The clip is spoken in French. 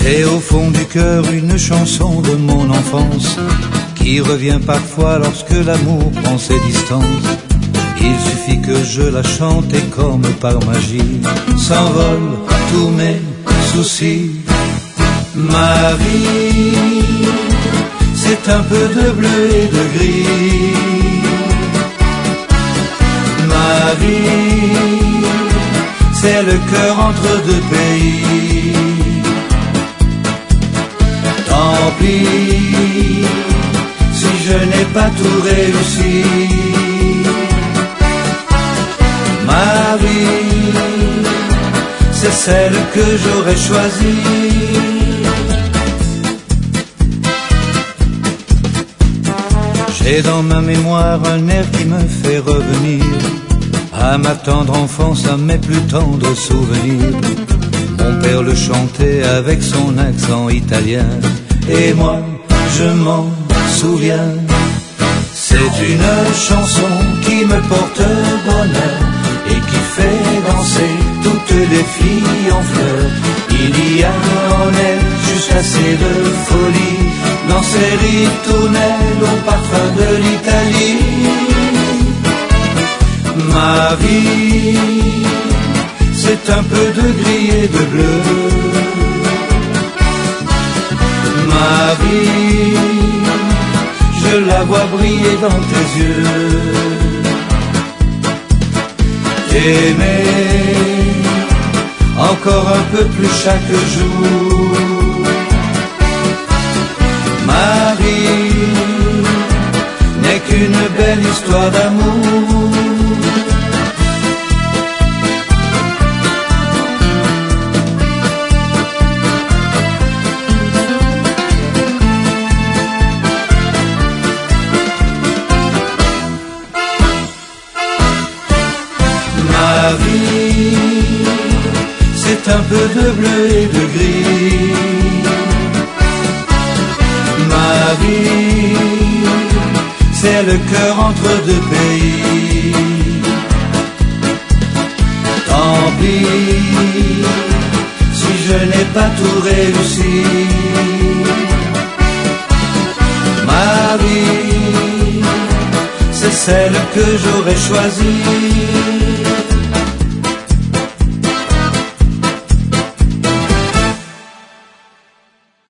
J'ai au fond du cœur une chanson de mon enfance qui revient parfois lorsque l'amour prend ses distances. Il suffit que je la chante et comme par magie s'envolent tous mes soucis. Ma vie, c'est un peu de bleu et de gris. Ma vie, c'est le cœur entre deux pays. Tant pis si je n'ai pas tout réussi. Ma vie, c'est celle que j'aurais choisie. J'ai dans ma mémoire un air qui me fait revenir à ma tendre enfance, à mes plus tendres souvenirs. Mon père le chantait avec son accent italien, et moi je m'en souviens. C'est une chanson qui me porte bonheur et qui fait danser toutes les filles en fleurs. Il y a en elle juste assez de folie dans ces ritournelles au parfum de l'Italie. Ma vie, c'est un peu de gris et de bleu. Ma vie, je la vois briller dans tes yeux. T'aimer encore un peu plus chaque jour. Ma vie n'est qu'une belle histoire d'amour. Ma vie, c'est un peu de bleu et de gris. Ma vie, c'est le cœur entre deux pays. Tant pis si je n'ai pas tout réussi. Ma vie, c'est celle que j'aurais choisie.